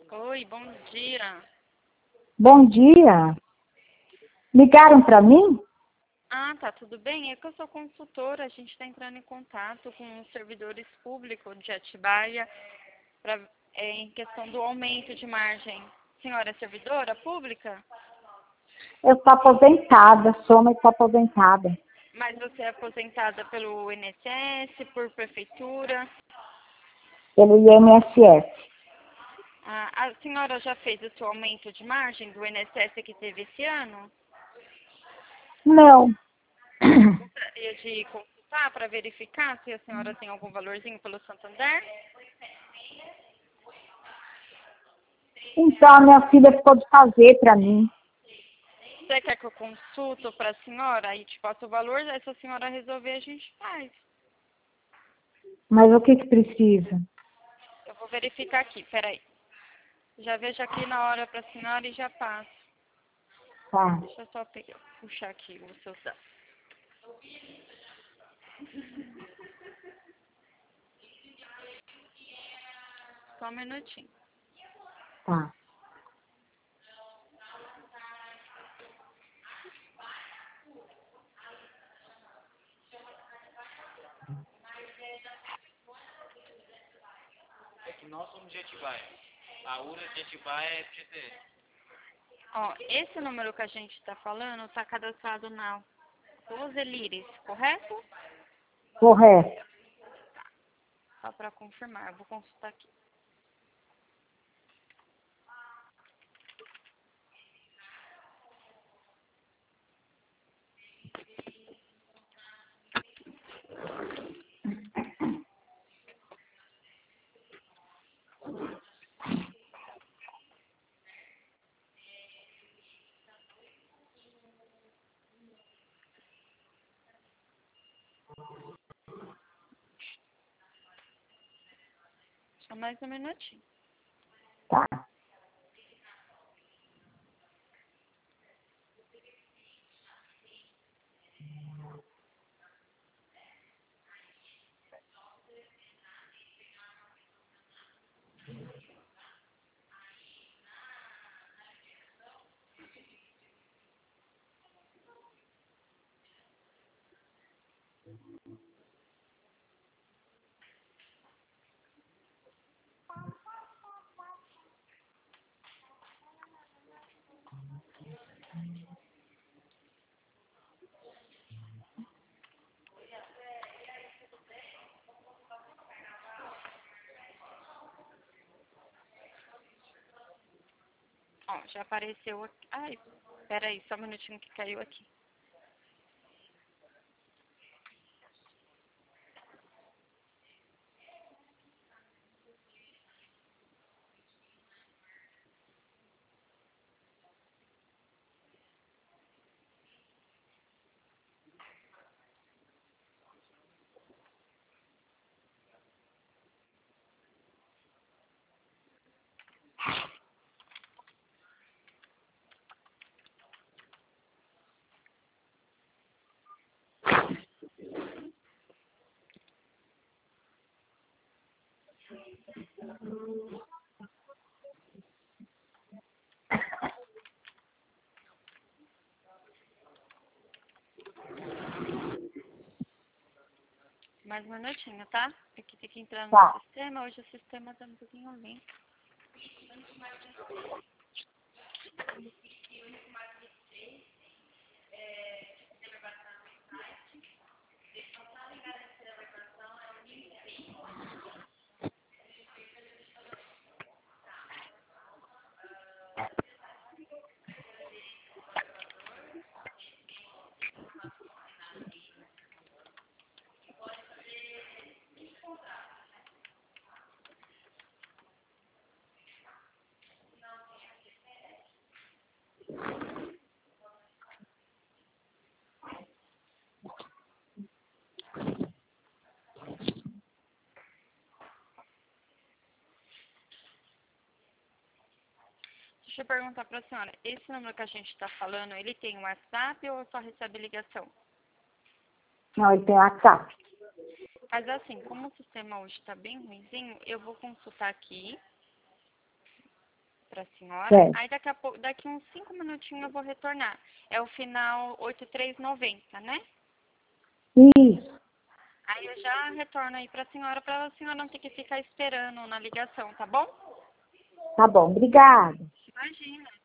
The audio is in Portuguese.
Oi, bom dia. Bom dia. Ligaram para mim? Ah, tá, tudo bem? É que eu sou consultora, a gente está entrando em contato com os servidores públicos de Atibaia em questão do aumento de margem. Senhora é servidora pública? Eu estou aposentada, sou, mas estou aposentada. Mas você é aposentada pelo INSS, por prefeitura? Pelo INSS. Ah, a senhora já fez o seu aumento de margem do INSS que teve esse ano? Não. Gostaria de consultar para verificar se a senhora tem algum valorzinho pelo Santander? Então, a minha filha ficou de fazer para mim. Você quer que eu consulto para a senhora e te passo o valor? Aí se a senhora resolver, a gente faz. Mas o que precisa? Eu vou verificar aqui, peraí. Já vejo aqui na hora para a senhora e já passo. Tá. Deixa eu só puxar aqui o seu dados. Só um minutinho. Tá. É que nós somos de Atibaia. A URA de Atibaia é FGTS. Ó, esse número que a gente está falando está cadastrado na Roselires, correto? Correto. Só para confirmar, eu vou consultar aqui. Só mais um minutinho. Tá. Ó, já apareceu aqui. Ai, peraí, só um minutinho que caiu aqui. Mais um minutinho, tá? Aqui tem que entrar no Tá. sistema. Hoje o sistema tá um pouquinho lento. Deixa eu perguntar pra senhora. Esse número que a gente tá falando, ele tem um WhatsApp ou só recebe ligação? Não, ele tem WhatsApp. Mas assim, como o sistema hoje tá bem ruimzinho, eu vou consultar aqui para a senhora. Certo. Aí daqui uns 5 minutinhos eu vou retornar. É o final 8390, né? Isso. Aí eu já retorno aí para a senhora não ter que ficar esperando na ligação, tá bom? Tá bom, obrigada. Imagina.